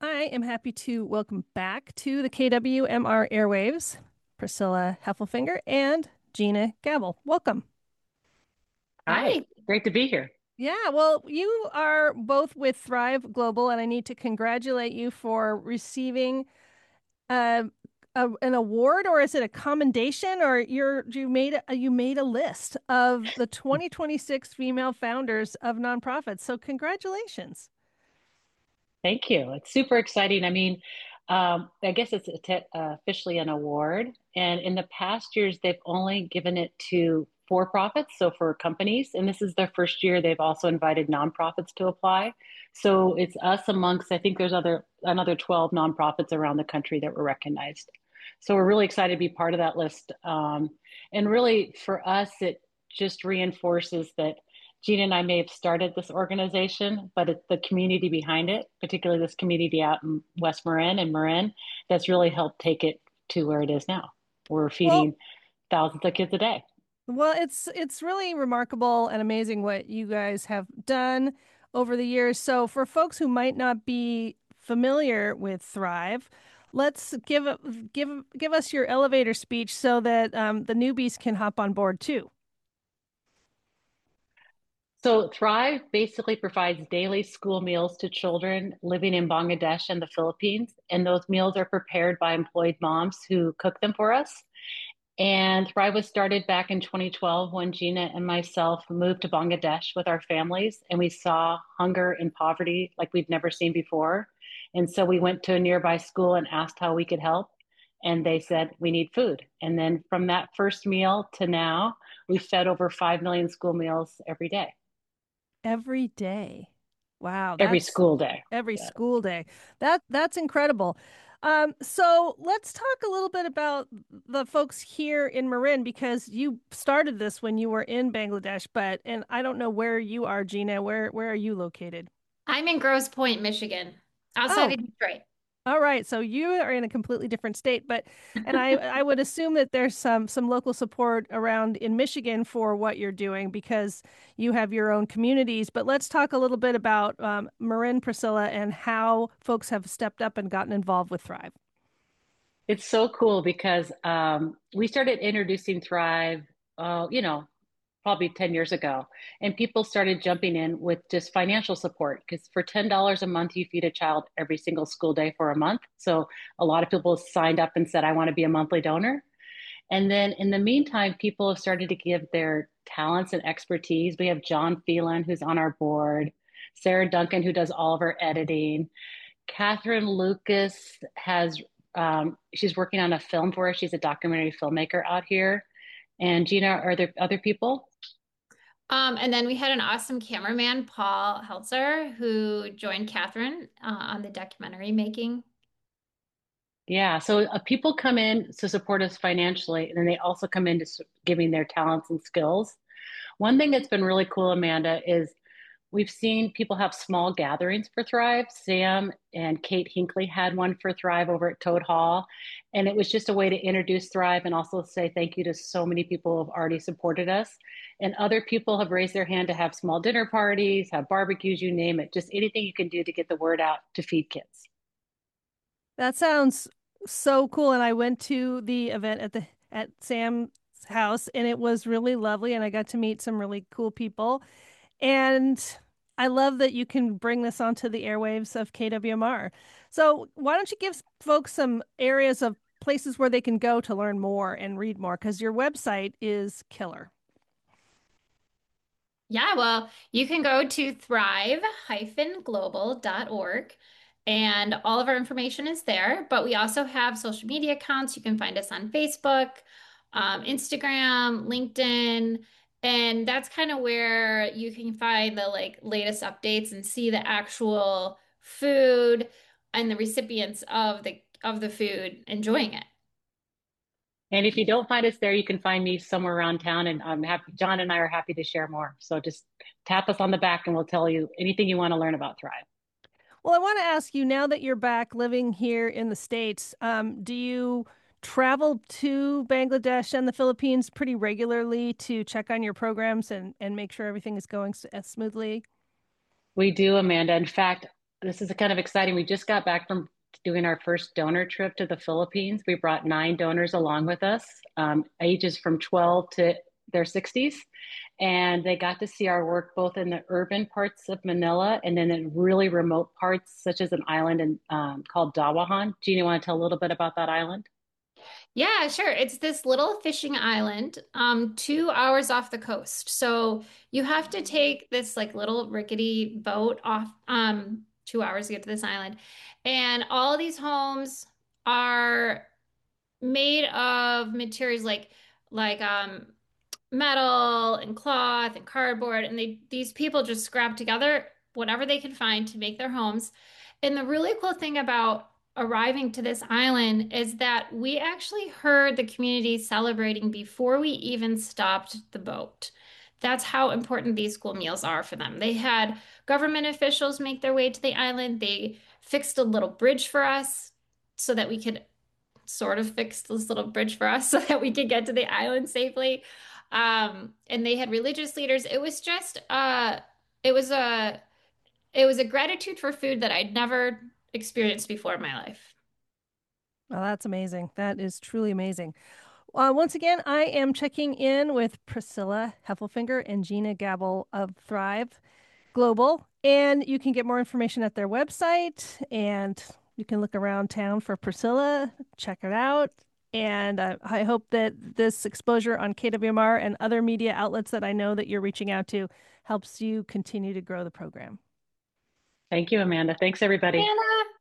I am happy to welcome back to the KWMR airwaves Priscilla Heffelfinger and Gina Gabel. Welcome. Hi, Hi. great to be here. Yeah, well, you are both with Thrive Global, and I need to congratulate you for receiving uh, an award, or is it a commendation, or you made a list of the 2026 female founders of nonprofits. So congratulations. Thank you. It's super exciting. I guess it's officially an award. And in the past years, they've only given it to for-profits, so for companies. And this is their first year. They've also invited nonprofits to apply. So it's us amongst, I think there's another 12 nonprofits around the country that were recognized. So we're really excited to be part of that list. And really, for us, it just reinforces that Gina and I may have started this organization, but it's the community behind it, particularly this community out in West Marin and Marin, that's really helped take it to where it is now. We're Well, feeding thousands of kids a day. it's really remarkable and amazing what you guys have done over the years. So for folks who might not be familiar with Thrive, let's give us your elevator speech so that the newbies can hop on board too. So Thrive basically provides daily school meals to children living in Bangladesh and the Philippines. And those meals are prepared by employed moms who cook them for us. And Thrive was started back in 2012 when Gina and myself moved to Bangladesh with our families, and we saw hunger and poverty like we'd never seen before. And so we went to a nearby school and asked how we could help. And they said, we need food. And then from that first meal to now, we fed over 5 million school meals every day, Every day. Wow, every that's school day. every Yeah. school day. That's incredible. So let's talk a little bit about the folks here in Marin because you started this when you were in Bangladesh, but and I don't know where you are, Gina. Where are you located? I'm in Grosse Pointe, Michigan, outside Oh, of Detroit. all right. So you are in a completely different state, but and I would assume that there's some local support around in Michigan for what you're doing because you have your own communities. But let's talk a little bit about Marin, Priscilla, and how folks have stepped up and gotten involved with Thrive. It's so cool because we started introducing Thrive, you know, probably 10 years ago. And people started jumping in with just financial support because for $10 a month, you feed a child every single school day for a month. So a lot of people signed up and said, I want to be a monthly donor. And then in the meantime, people have started to give their talents and expertise. We have John Phelan, who's on our board, Sarah Duncan, who does all of our editing. Catherine Lucas she's working on a film for us. She's a documentary filmmaker out here. And Gina, are there other people? And then we had an awesome cameraman, Paul Heltzer, who joined Catherine on the documentary making. Yeah, so people come in to support us financially, and then they also come in to giving their talents and skills. One thing that's been really cool, Amanda, is we've seen people have small gatherings for Thrive. Sam and Kate Hinckley had one for Thrive over at Toad Hall. And it was just a way to introduce Thrive and also say thank you to so many people who have already supported us. And other people have raised their hand to have small dinner parties, have barbecues, you name it, just anything you can do to get the word out to feed kids. That sounds so cool. And I went to the event at Sam's house, and it was really lovely, and I got to meet some really cool people. And I love that you can bring this onto the airwaves of KWMR. So why don't you give folks some areas of places where they can go to learn more and read more? Because your website is killer. Yeah, well, you can go to thrive-global.org and all of our information is there. But we also have social media accounts. You can find us on Facebook, Instagram, LinkedIn, and that's kind of where you can find the latest updates and see the actual food and the recipients of the food enjoying it. And if you don't find us there, you can find me somewhere around town, and I'm happy. John and I are happy to share more. So just tap us on the back, and we'll tell you anything you want to learn about Thrive. Well, I want to ask you now that you're back living here in the States, do you travel to Bangladesh and the Philippines pretty regularly to check on your programs and make sure everything is going as smoothly? We do, Amanda. In fact, this is kind of exciting. We just got back from doing our first donor trip to the Philippines. We brought 9 donors along with us, ages from 12 to their 60s. And they got to see our work both in the urban parts of Manila and then in really remote parts, such as an island called Dawahan. Jeannie, want to tell a little bit about that island? Yeah, sure. It's this little fishing island, 2 hours off the coast. So you have to take this like little rickety boat off, 2 hours to get to this island. And all of these homes are made of materials like metal and cloth and cardboard, and these people just scrap together whatever they can find to make their homes. And the really cool thing about arriving to this island is that we actually heard the community celebrating before we even stopped the boat. That's how important these school meals are for them. They had government officials make their way to the island. They fixed a little bridge for us so that we could sort of fixed this little bridge for us so that we could get to the island safely. And they had religious leaders. It was just it was a it was a gratitude for food that I'd never experienced before in my life. Well, that's amazing. That is truly amazing. Once again, I am checking in with Priscilla Heffelfinger and Gina Gabel of Thrive Global, and you can get more information at their website, and you can look around town for Priscilla, check it out. And I hope that this exposure on KWMR and other media outlets that I know that you're reaching out to helps you continue to grow the program. Thank you, Amanda. Thanks, everybody. Anna.